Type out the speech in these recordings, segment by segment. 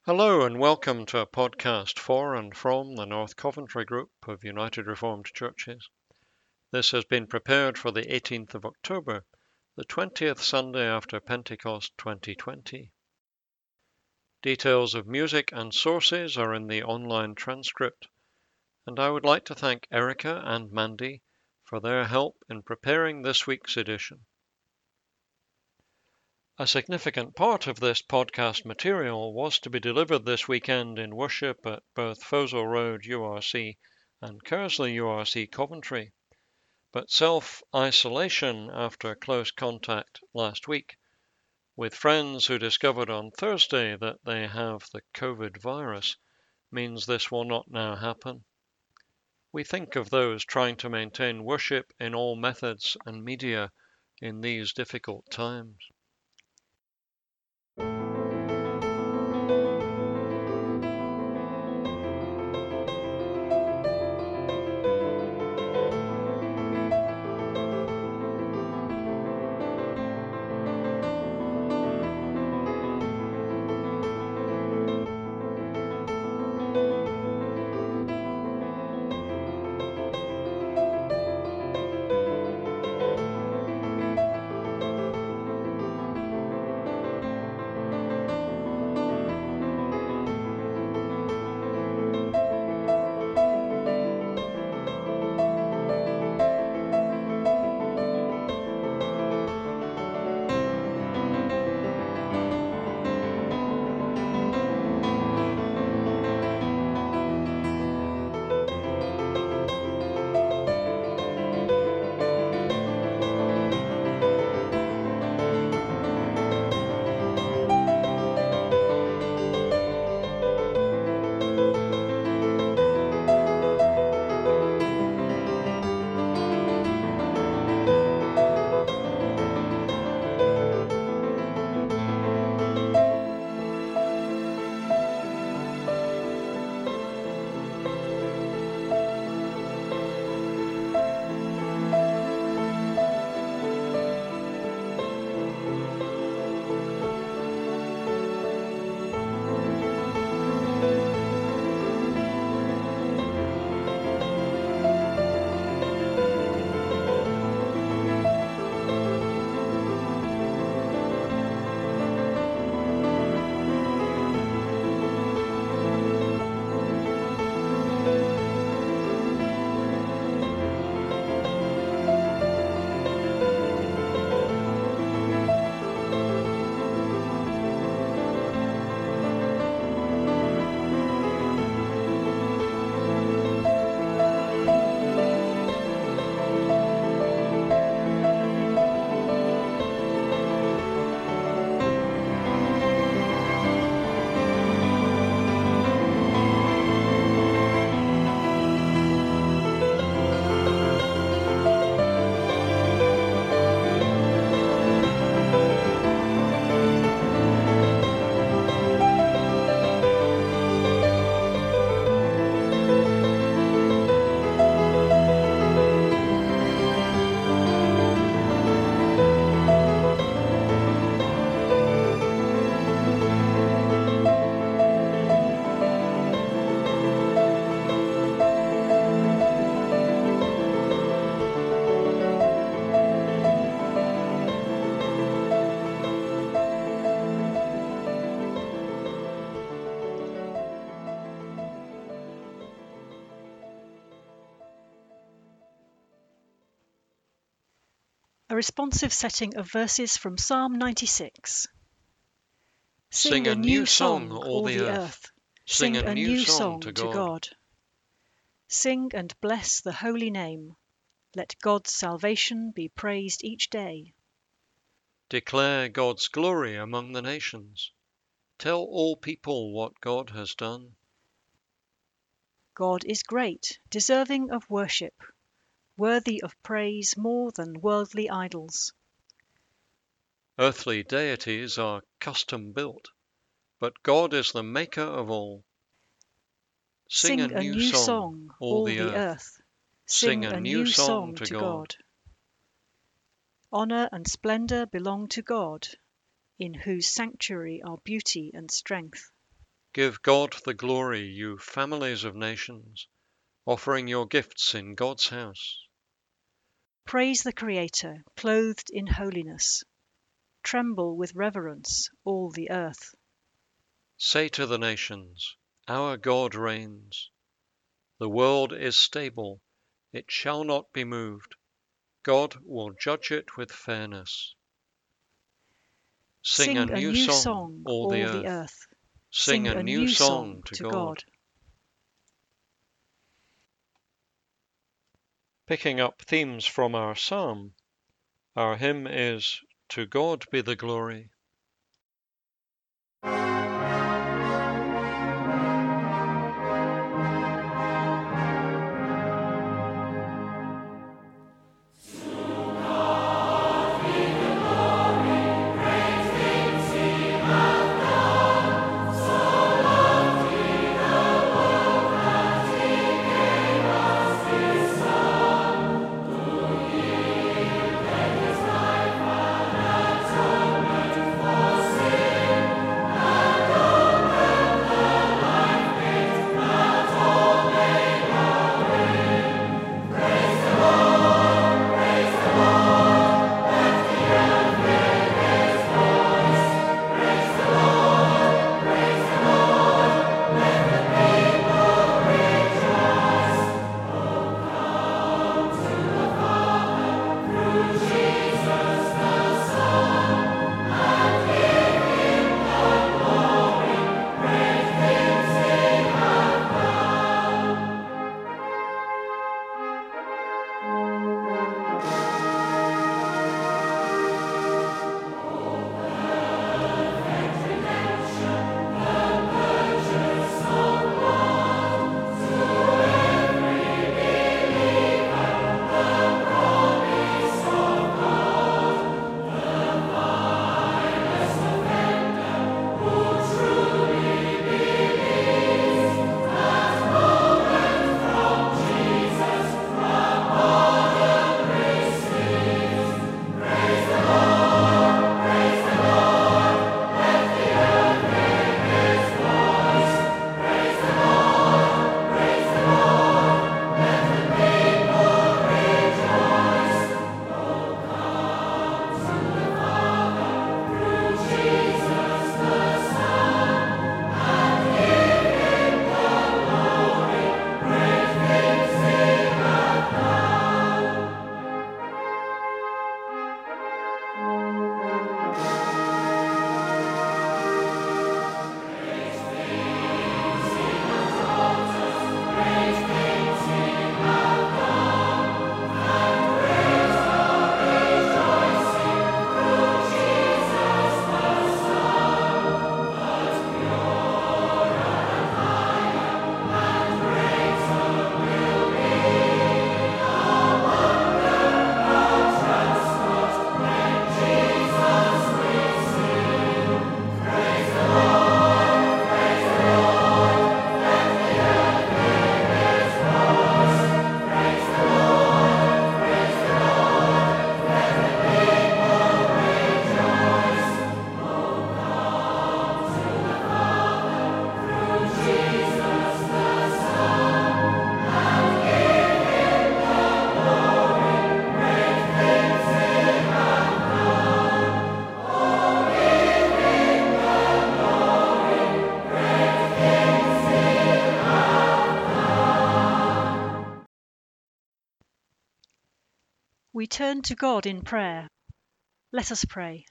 Hello and welcome to a podcast for and from the North Coventry Group of United Reformed Churches. This has been prepared for the 18th of October, the 20th Sunday after Pentecost 2020. Details of music and sources are in the online transcript, and I would like to thank Erica and Mandy for their help in preparing this week's edition. A significant part of this podcast material was to be delivered this weekend in worship at both Fosel Road URC and Kersley URC Coventry, but self-isolation after close contact last week with friends who discovered on Thursday that they have the COVID virus means this will not now happen. We think of those trying to maintain worship in all methods and media in these difficult times. A responsive setting of verses from Psalm 96. Sing a new song, all the earth. Sing a new song to God. Sing and bless the holy name. Let God's salvation be praised each day. Declare God's glory among the nations. Tell all people what God has done. God is great, deserving of worship, worthy of praise more than worldly idols. Earthly deities are custom built, but God is the maker of all. Sing a new song, all the earth. Sing a new song to God. Honour and splendour belong to God, in whose sanctuary are beauty and strength. Give God the glory, you families of nations, offering your gifts in God's house. Praise the Creator, clothed in holiness. Tremble with reverence, all the earth. Say to the nations, our God reigns. The world is stable, it shall not be moved. God will judge it with fairness. Sing a new song, all the earth. Sing a new song to God. Picking up themes from our psalm, our hymn is To God be the glory. We turn to God in prayer. Let us pray.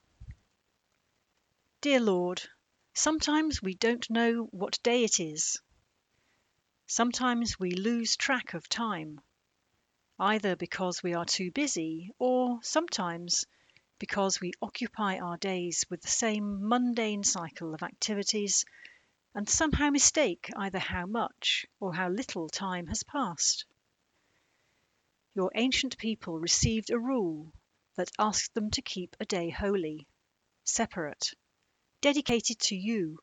Dear Lord, sometimes we don't know what day it is. Sometimes we lose track of time, either because we are too busy or sometimes because we occupy our days with the same mundane cycle of activities and somehow mistake either how much or how little time has passed. Your ancient people received a rule that asked them to keep a day holy, separate, dedicated to you.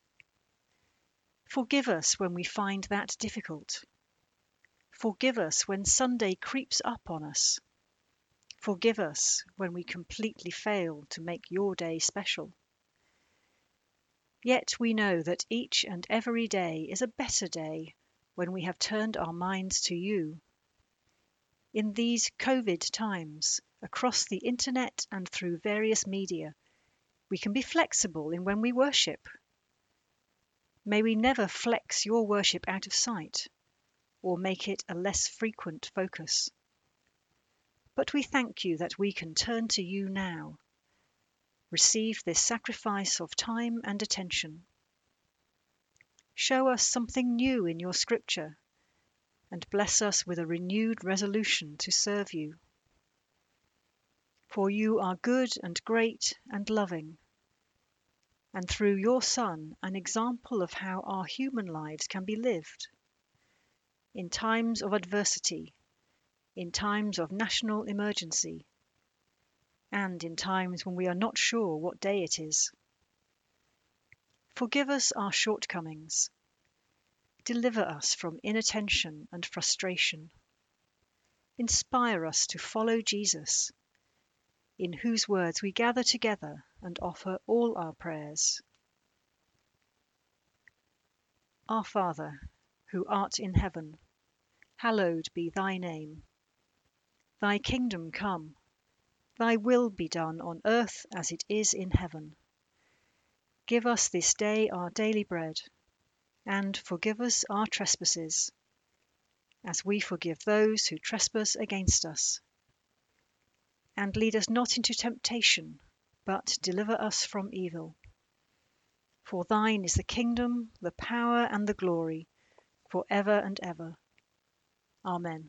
Forgive us when we find that difficult. Forgive us when Sunday creeps up on us. Forgive us when we completely fail to make your day special. Yet we know that each and every day is a better day when we have turned our minds to you. In these COVID times, across the internet and through various media, we can be flexible in when we worship. May we never flex your worship out of sight or make it a less frequent focus. But we thank you that we can turn to you now, receive this sacrifice of time and attention. Show us something new in your scripture and bless us with a renewed resolution to serve you. For you are good and great and loving, and through your Son, an example of how our human lives can be lived. In times of adversity, in times of national emergency, and in times when we are not sure what day it is. Forgive us our shortcomings. Deliver us from inattention and frustration. Inspire us to follow Jesus, in whose words we gather together and offer all our prayers. Our Father, who art in heaven, hallowed be thy name. Thy kingdom come, thy will be done on earth as it is in heaven. Give us this day our daily bread, and forgive us our trespasses, as we forgive those who trespass against us. And lead us not into temptation, but deliver us from evil. For thine is the kingdom, the power, and the glory, for ever and ever. Amen.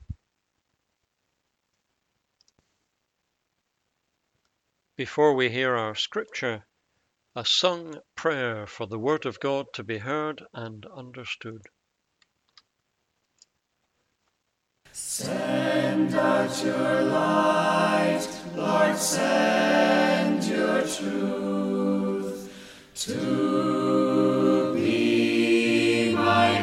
Before we hear our scripture, a sung prayer for the Word of God to be heard and understood. Send out your light, Lord, send your truth to be my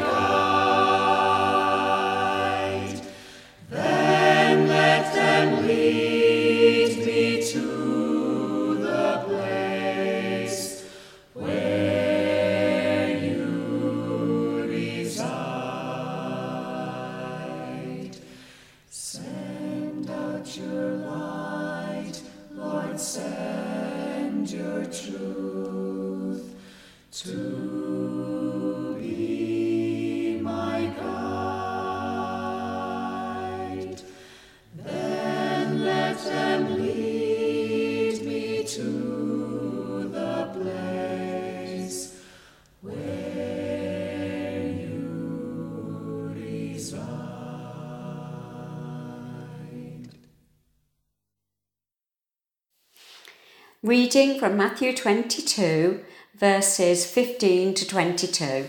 guide. Then let them lead me to the place where you reside. Send out your light, Lord, send your truth to be my guide. Then let them lead me to the place where you reside. Reading from Matthew 22, verses 15 to 22.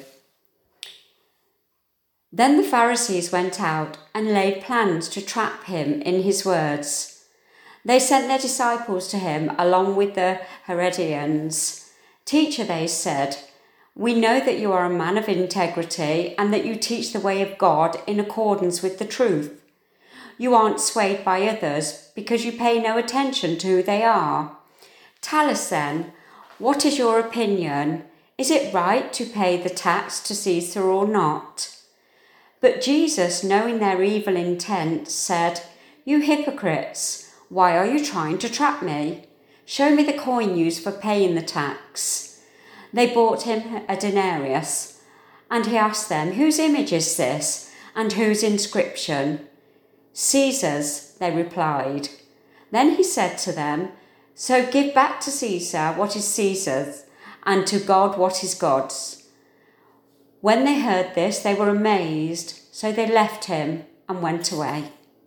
Then the Pharisees went out and laid plans to trap him in his words. They sent their disciples to him along with the Herodians. Teacher, they said, we know that you are a man of integrity and that you teach the way of God in accordance with the truth. You aren't swayed by others because you pay no attention to who they are. Tell us then, what is your opinion? Is it right to pay the tax to Caesar or not? But Jesus, knowing their evil intent, said, You hypocrites, why are you trying to trap me? Show me the coin used for paying the tax. They brought him a denarius, and he asked them, Whose image is this, and whose inscription? Caesar's, they replied. Then he said to them, So give back to Caesar what is Caesar's, and to God what is God's. When they heard this, they were amazed, so they left him and went away.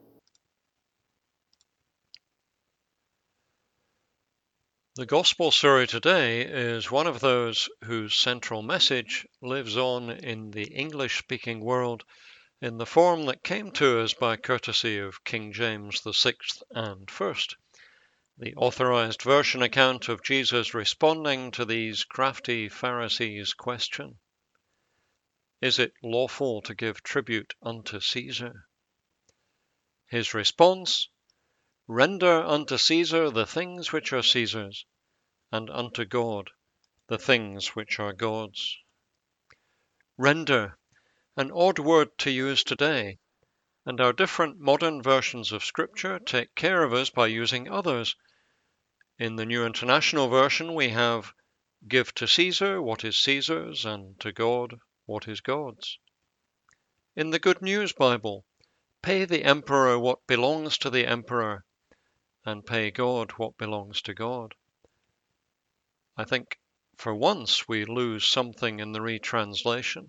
The Gospel story today is one of those whose central message lives on in the English-speaking world in the form that came to us by courtesy of King James VI and I, the authorized version account of Jesus responding to these crafty Pharisees' question. Is it lawful to give tribute unto Caesar? His response, Render unto Caesar the things which are Caesar's, and unto God the things which are God's. Render, an odd word to use today, and our different modern versions of Scripture take care of us by using others. In the New International Version we have give to Caesar what is Caesar's and to God what is God's. In the Good News Bible, pay the emperor what belongs to the emperor and pay God what belongs to God. I think for once we lose something in the retranslation.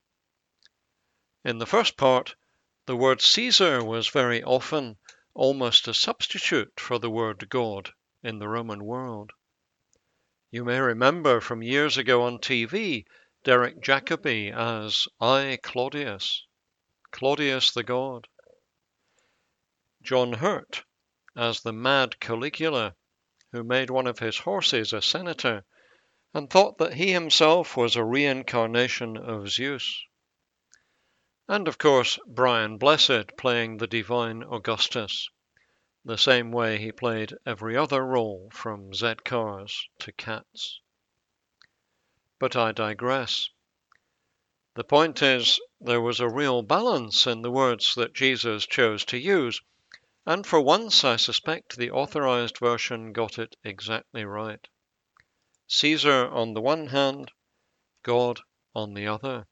In the first part, the word Caesar was very often almost a substitute for the word God in the Roman world. You may remember from years ago on TV, Derek Jacobi as I, Claudius, Claudius the God. John Hurt as the mad Caligula, who made one of his horses a senator and thought that he himself was a reincarnation of Zeus. And of course, Brian Blessed playing the divine Augustus, the same way he played every other role from Z-Cars to Cats. But I digress. The point is, there was a real balance in the words that Jesus chose to use, and for once I suspect the authorized version got it exactly right. Caesar on the one hand, God on the other.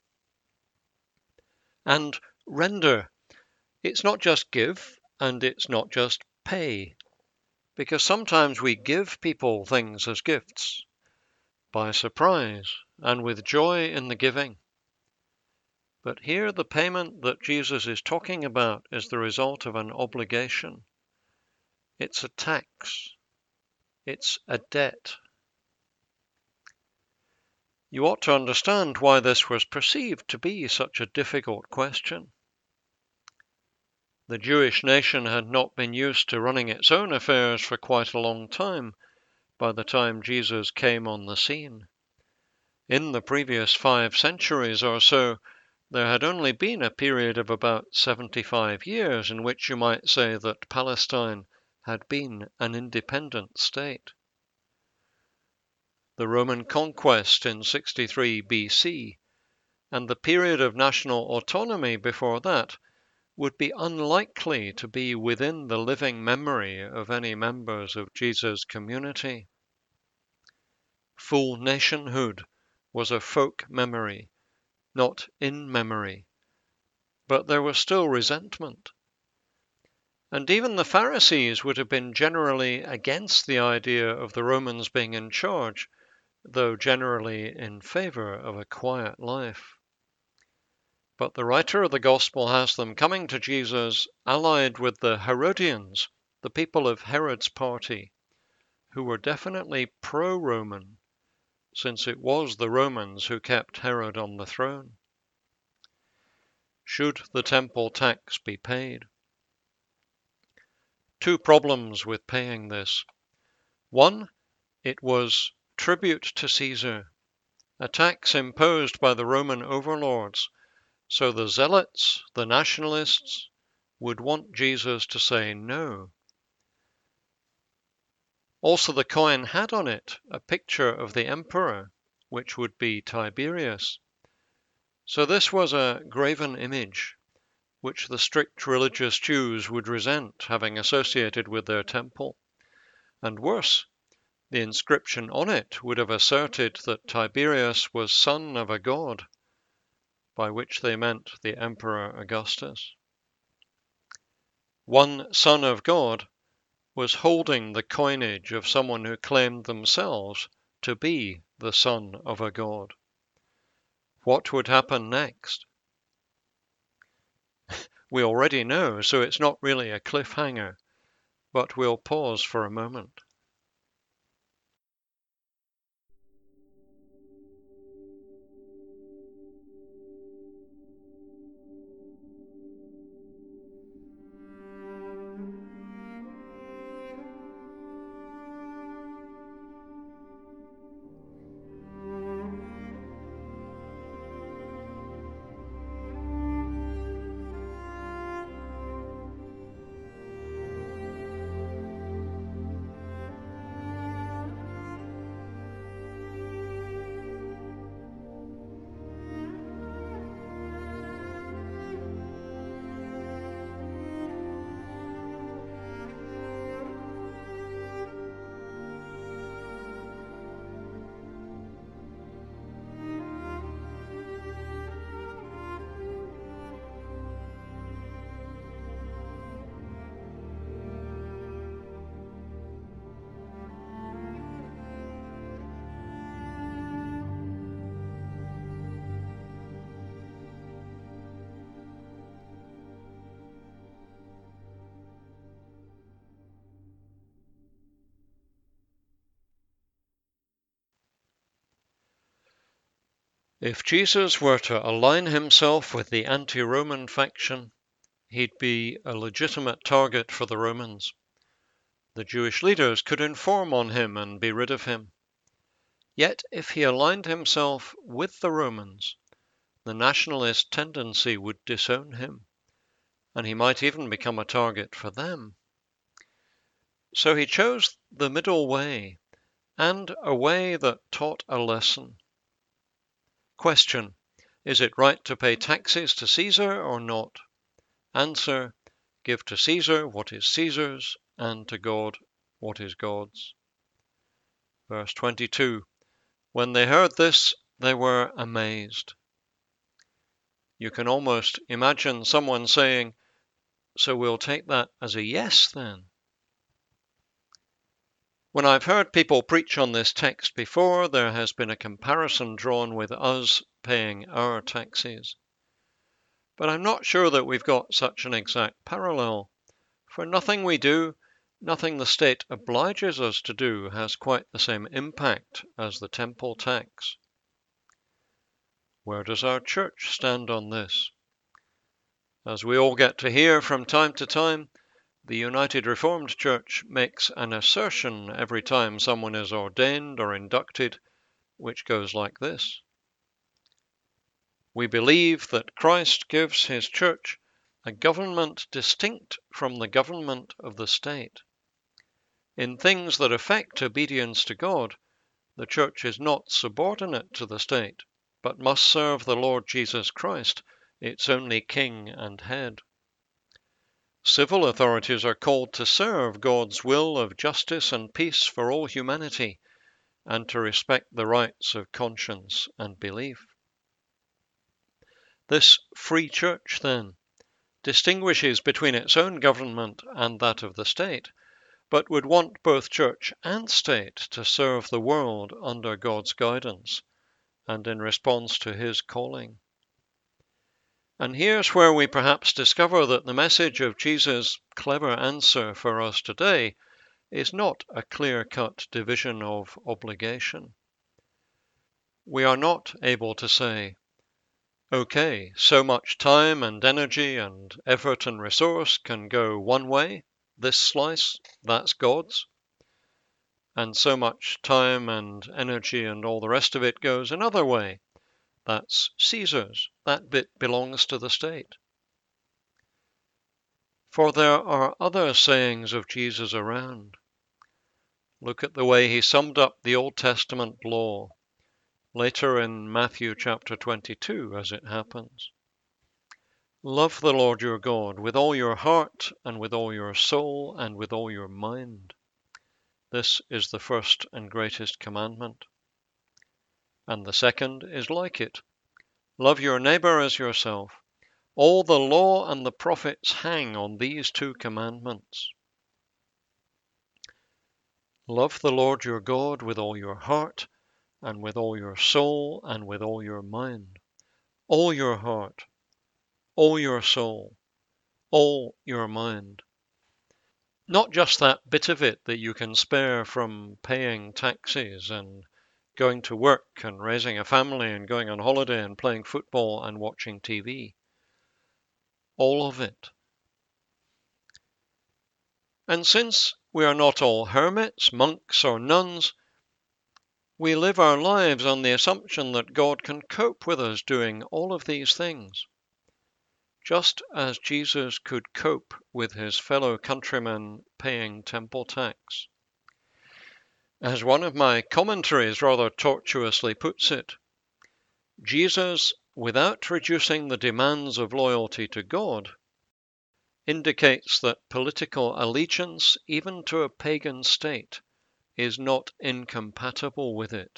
And render, it's not just give, and it's not just pay, because sometimes we give people things as gifts, by surprise and with joy in the giving. But here the payment that Jesus is talking about is the result of an obligation. It's a tax. It's a debt. You ought to understand why this was perceived to be such a difficult question. The Jewish nation had not been used to running its own affairs for quite a long time by the time Jesus came on the scene. In the previous 5 centuries or so, there had only been a period of about 75 years in which you might say that Palestine had been an independent state. The Roman conquest in 63 BC and the period of national autonomy before that would be unlikely to be within the living memory of any members of Jesus' community. Full nationhood was a folk memory, not in memory, but there was still resentment. And even the Pharisees would have been generally against the idea of the Romans being in charge, though generally in favor of a quiet life. But the writer of the Gospel has them coming to Jesus allied with the Herodians, the people of Herod's party, who were definitely pro-Roman, since it was the Romans who kept Herod on the throne. Should the temple tax be paid? 2 problems with paying this. 1, it was tribute to Caesar, a tax imposed by the Roman overlords, so the zealots, the nationalists, would want Jesus to say no. Also, the coin had on it a picture of the emperor, which would be Tiberius. So this was a graven image, which the strict religious Jews would resent having associated with their temple. And worse, the inscription on it would have asserted that Tiberius was son of a god, by which they meant the Emperor Augustus. One son of God was holding the coinage of someone who claimed themselves to be the son of a god. What would happen next? We already know, so it's not really a cliffhanger, but we'll pause for a moment. If Jesus were to align himself with the anti-Roman faction, he'd be a legitimate target for the Romans. The Jewish leaders could inform on him and be rid of him. Yet if he aligned himself with the Romans, the nationalist tendency would disown him, and he might even become a target for them. So he chose the middle way, and a way that taught a lesson. Question: is it right to pay taxes to Caesar or not? Answer: give to Caesar what is Caesar's, and to God what is God's. Verse 22. When they heard this, they were amazed. You can almost imagine someone saying, so we'll take that as a yes then. When I've heard people preach on this text before, there has been a comparison drawn with us paying our taxes. But I'm not sure that we've got such an exact parallel, for nothing we do, nothing the state obliges us to do, has quite the same impact as the temple tax. Where does our church stand on this? As we all get to hear from time to time, the United Reformed Church makes an assertion every time someone is ordained or inducted, which goes like this. We believe that Christ gives his church a government distinct from the government of the state. In things that affect obedience to God, the church is not subordinate to the state, but must serve the Lord Jesus Christ, its only King and head. Civil authorities are called to serve God's will of justice and peace for all humanity, and to respect the rights of conscience and belief. This free church, then, distinguishes between its own government and that of the state, but would want both church and state to serve the world under God's guidance and in response to his calling. And here's where we perhaps discover that the message of Jesus' clever answer for us today is not a clear-cut division of obligation. We are not able to say, okay, so much time and energy and effort and resource can go one way, this slice, that's God's, and so much time and energy and all the rest of it goes another way, that's Caesar's, that bit belongs to the state. For there are other sayings of Jesus around. Look at the way he summed up the Old Testament law, later in Matthew chapter 22 as it happens. Love the Lord your God with all your heart and with all your soul and with all your mind. This is the first and greatest commandment. And the second is like it. Love your neighbor as yourself. All the law and the prophets hang on these two commandments. Love the Lord your God with all your heart and with all your soul and with all your mind. All your heart, all your soul, all your mind. Not just that bit of it that you can spare from paying taxes and going to work and raising a family and going on holiday and playing football and watching TV. All of it. And since we are not all hermits, monks, or nuns, we live our lives on the assumption that God can cope with us doing all of these things, just as Jesus could cope with his fellow countrymen paying temple tax. As one of my commentaries rather tortuously puts it, Jesus, without reducing the demands of loyalty to God, indicates that political allegiance, even to a pagan state, is not incompatible with it.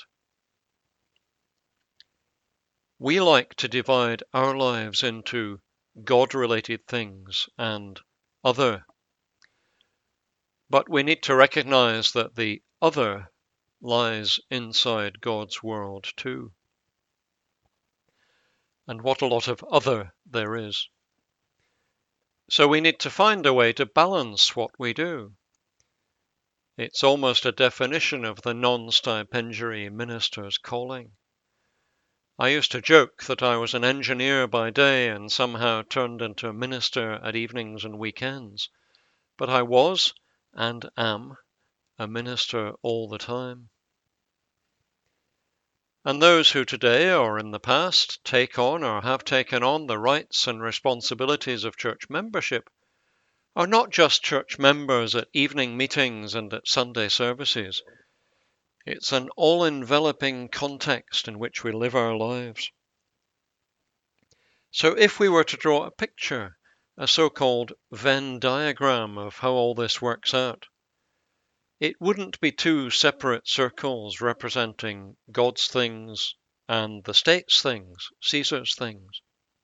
We like to divide our lives into God-related things and other. But we need to recognize that the other lies inside God's world too. And what a lot of other there is. So we need to find a way to balance what we do. It's almost a definition of the non-stipendiary minister's calling. I used to joke that I was an engineer by day and somehow turned into a minister at evenings and weekends, but I was and am a minister all the time. And those who today or in the past take on or have taken on the rights and responsibilities of church membership are not just church members at evening meetings and at Sunday services. It's an all-enveloping context in which we live our lives. So if we were to draw a picture, a so-called Venn diagram of how all this works out, it wouldn't be two separate circles representing God's things and the state's things, Caesar's things.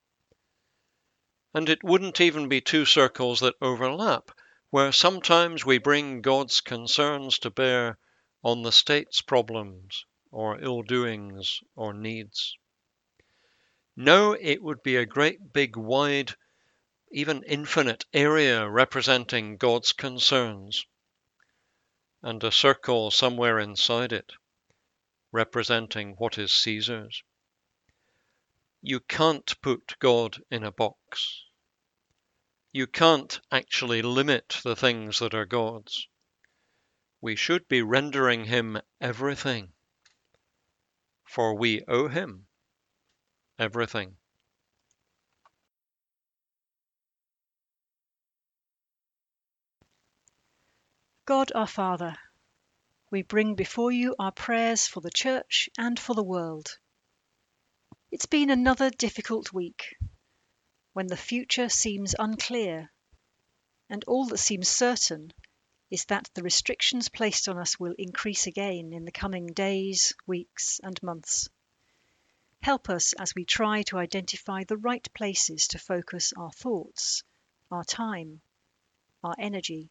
And it wouldn't even be two circles that overlap, where sometimes we bring God's concerns to bear on the state's problems or ill-doings or needs. No, it would be a great big wide, even infinite area representing God's concerns, and a circle somewhere inside it, representing what is Caesar's. You can't put God in a box. You can't actually limit the things that are God's. We should be rendering him everything, for we owe him everything. God our Father, we bring before you our prayers for the Church and for the world. It's been another difficult week, when the future seems unclear, and all that seems certain is that the restrictions placed on us will increase again in the coming days, weeks, and months. Help us as we try to identify the right places to focus our thoughts, our time, our energy.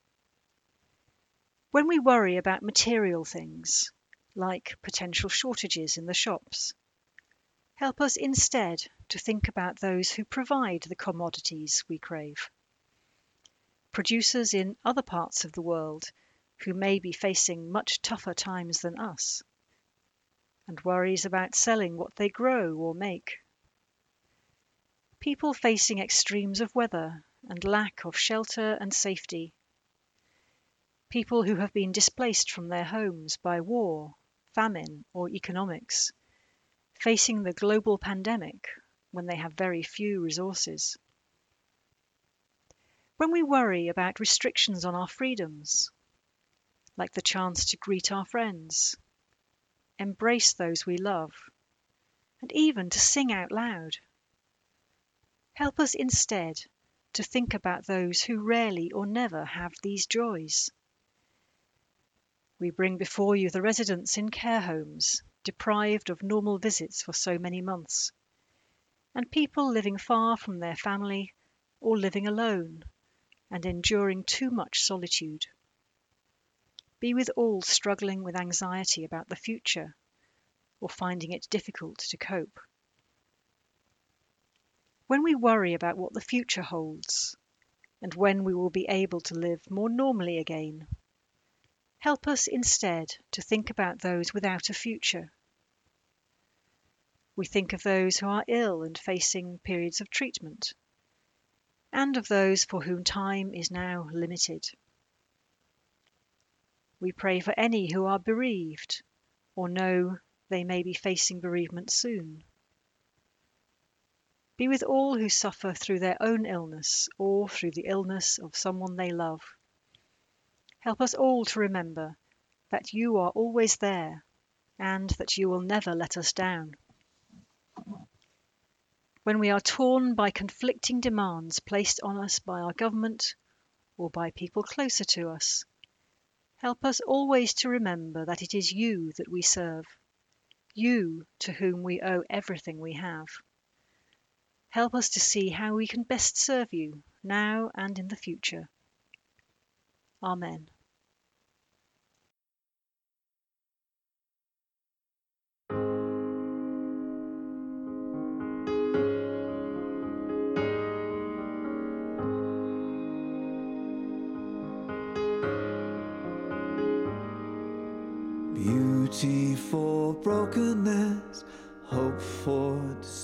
When we worry about material things, like potential shortages in the shops, help us instead to think about those who provide the commodities we crave. Producers in other parts of the world who may be facing much tougher times than us, and worries about selling what they grow or make. People facing extremes of weather and lack of shelter and safety. People who have been displaced from their homes by war, famine, or economics, facing the global pandemic when they have very few resources. When we worry about restrictions on our freedoms, like the chance to greet our friends, embrace those we love, and even to sing out loud, help us instead to think about those who rarely or never have these joys. We bring before you the residents in care homes, deprived of normal visits for so many months, and people living far from their family or living alone and enduring too much solitude. Be with all struggling with anxiety about the future or finding it difficult to cope. When we worry about what the future holds and when we will be able to live more normally again, help us instead to think about those without a future. We think of those who are ill and facing periods of treatment, and of those for whom time is now limited. We pray for any who are bereaved or know they may be facing bereavement soon. Be with all who suffer through their own illness or through the illness of someone they love. Help us all to remember that you are always there and that you will never let us down. When we are torn by conflicting demands placed on us by our government or by people closer to us, help us always to remember that it is you that we serve, you to whom we owe everything we have. Help us to see how we can best serve you now and in the future. Amen. Beauty for brokenness, hope for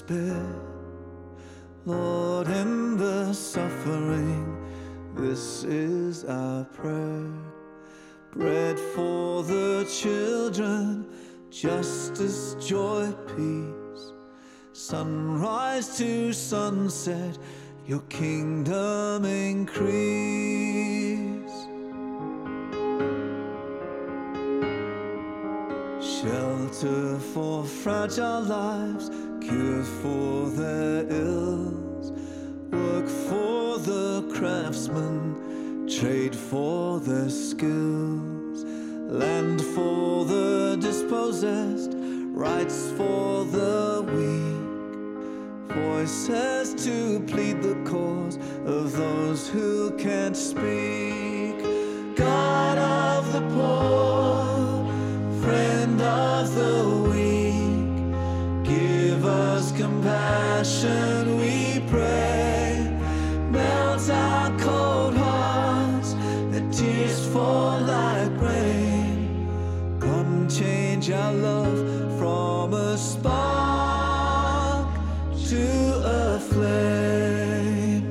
despair. Lord, in the suffering, this is our prayer. Bread for the children, justice, joy, peace. Sunrise to sunset, your kingdom increase. Shelter for fragile lives, cure for their ills. Work for the craftsmen, trade for their skills. Land for the dispossessed, rights for the weak. Voices to plead the cause of those who can't speak. God of the poor, friend of the weak, give us compassion, we pray. Melt our cold hearts, let tears fall like rain. Come change our love from a spark to a flame.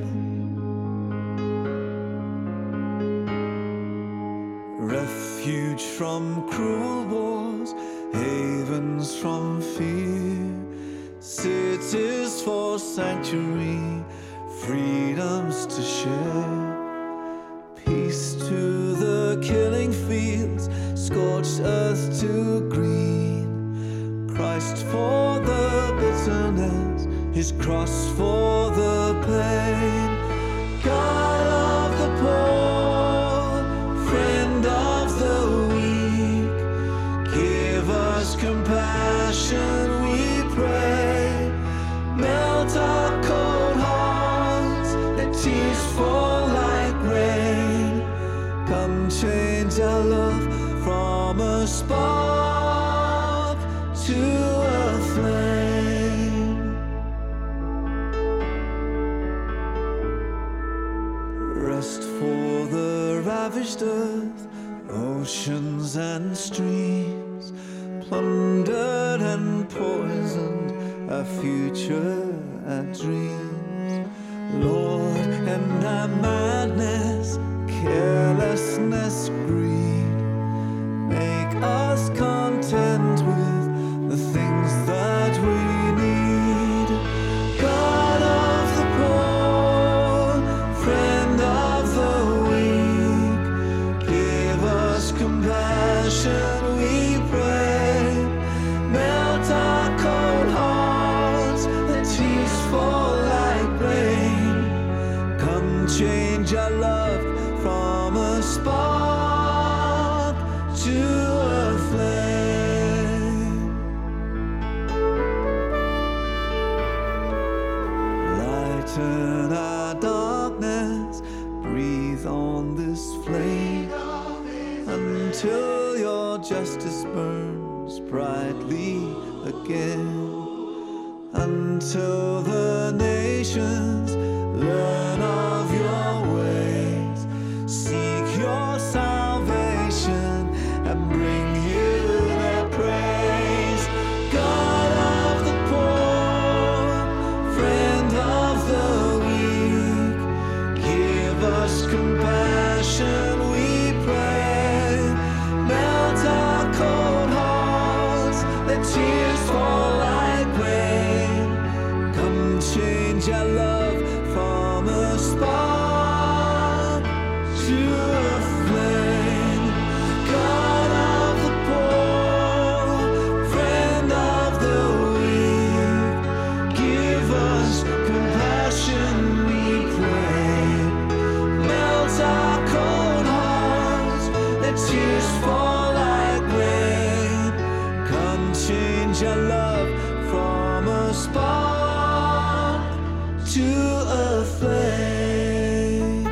Refuge from cruel wars, havens from fear. Cities for sanctuary, freedoms to share. Peace to the killing fields, scorched earth to green. Christ for the bitterness, his cross for the pain. God of the poor, friend of the weak, give us compassion, we pray. Melt our cold hearts, let tears fall like rain. Come change our love from a spark to a flame. Rest for the ravished earth, oceans and streams, plundered and poisoned, our future, our dreams. Lord, and our madness, carelessness, greed, make us content with the things that we need. God of the poor, friend of the weak, give us compassion, we pray. Melt our cold hearts, let tears fall like rain. Come change our love from a spark to a flame. Lighten our darkness, breathe on this flame, until your justice burns brightly again. Until the nations learn of your ways, seek your salvation and bring you their praise. God of the poor, friend of the weak, give us compassion, we pray. Melt our cold hearts, let tears fall like rain. Come change our love from a spark to a flame. God of the poor, friend of the weak, give us compassion, we pray. Melt our cold hearts, let tears fall like rain. Come change our love from a spark to a flame.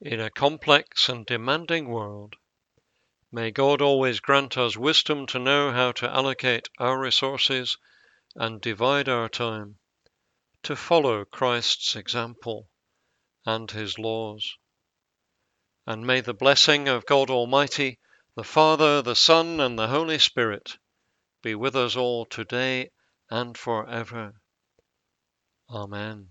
In a complex and demanding world, may God always grant us wisdom to know how to allocate our resources and divide our time to follow Christ's example and his laws. And may the blessing of God Almighty, the Father, the Son, and the Holy Spirit be with us all today and forever. Amen.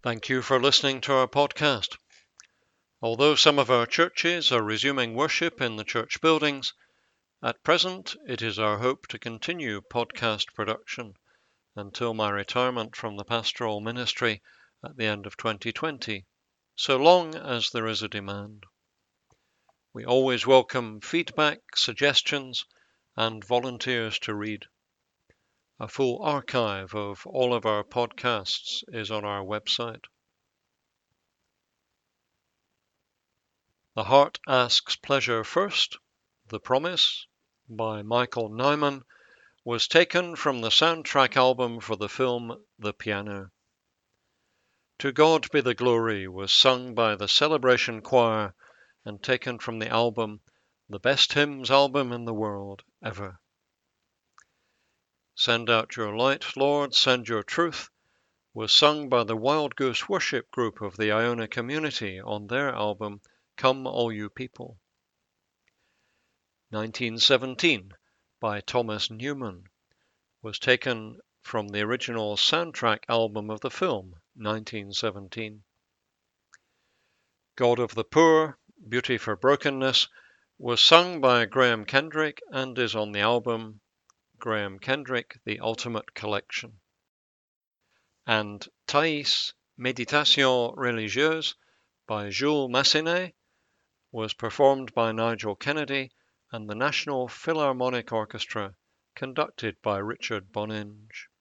Thank you for listening to our podcast. Although some of our churches are resuming worship in the church buildings, at present it is our hope to continue podcast production until my retirement from the pastoral ministry at the end of 2020, so long as there is a demand. We always welcome feedback, suggestions, and volunteers to read. A full archive of all of our podcasts is on our website. The Heart Asks Pleasure First, The Promise, by Michael Nyman, was taken from the soundtrack album for the film The Piano. To God Be the Glory was sung by the Celebration Choir and taken from the album The Best Hymns Album in the World Ever. Send Out Your Light, Lord, Send Your Truth was sung by the Wild Goose Worship Group of the Iona community on their album Come All You People. 1917 by Thomas Newman was taken from the original soundtrack album of the film 1917. God of the Poor, Beauty for Brokenness was sung by Graham Kendrick and is on the album Graham Kendrick, The Ultimate Collection. And Thais, Méditation Religieuse by Jules Massenet was performed by Nigel Kennedy and the National Philharmonic Orchestra, conducted by Richard Boninge.